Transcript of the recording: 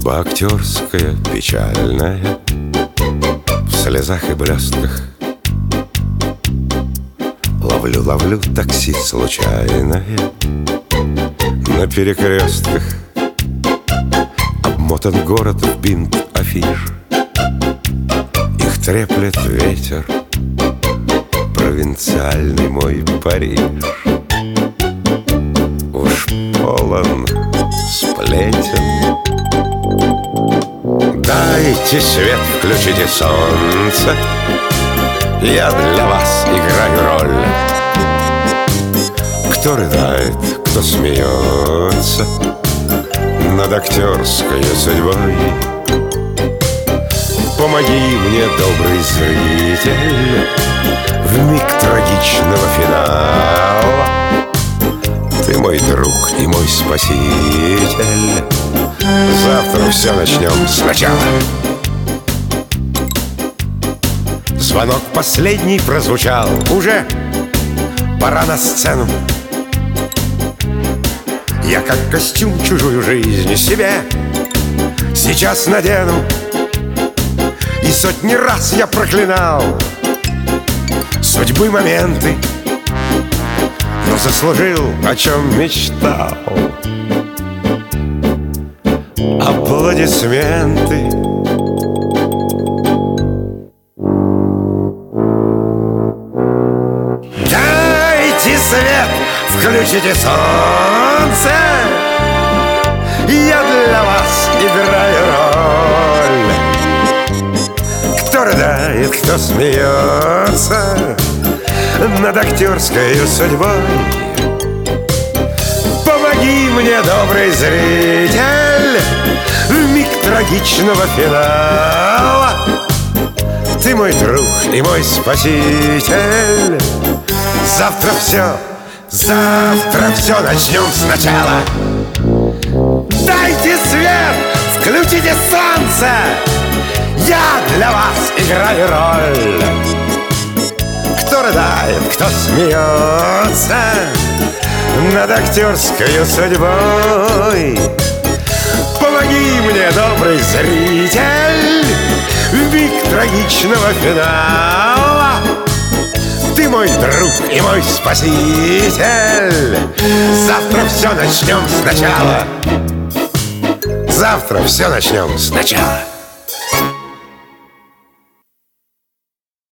Судьба актерская, печальная, в слезах и блестках. Ловлю такси случайное на перекрестках. Обмотан город в бинт афиш, их треплет ветер, провинциальный мой Париж. Уж полон сплетен. Дайте свет, включите солнце, я для вас играю роль. Кто рыдает, кто смеется над актерской судьбой. Помоги мне, добрый зритель, в миг трагичного финала. Ты мой друг и мой спаситель. Завтра все начнем сначала. Звонок последний прозвучал. Уже пора на сцену. Я как костюм чужую жизнь себе сейчас надену. И сотни раз я проклинал судьбы моменты, но заслужил, о чем мечтал. Аплодисменты. Дайте свет, включите солнце, я для вас играю роль. Кто рыдает, кто смеется над актерской судьбой. Помоги мне, добрый зритель, в миг трагичного финала. Ты мой друг и мой спаситель. Завтра все начнем сначала. Дайте свет, включите солнце, я для вас играю роль. Кто рыдает, кто смеется над актерской судьбой. Помоги мне, добрый зритель, в миг трагичного финала. Ты мой друг и мой спаситель. Завтра все начнем сначала. Завтра все начнем сначала.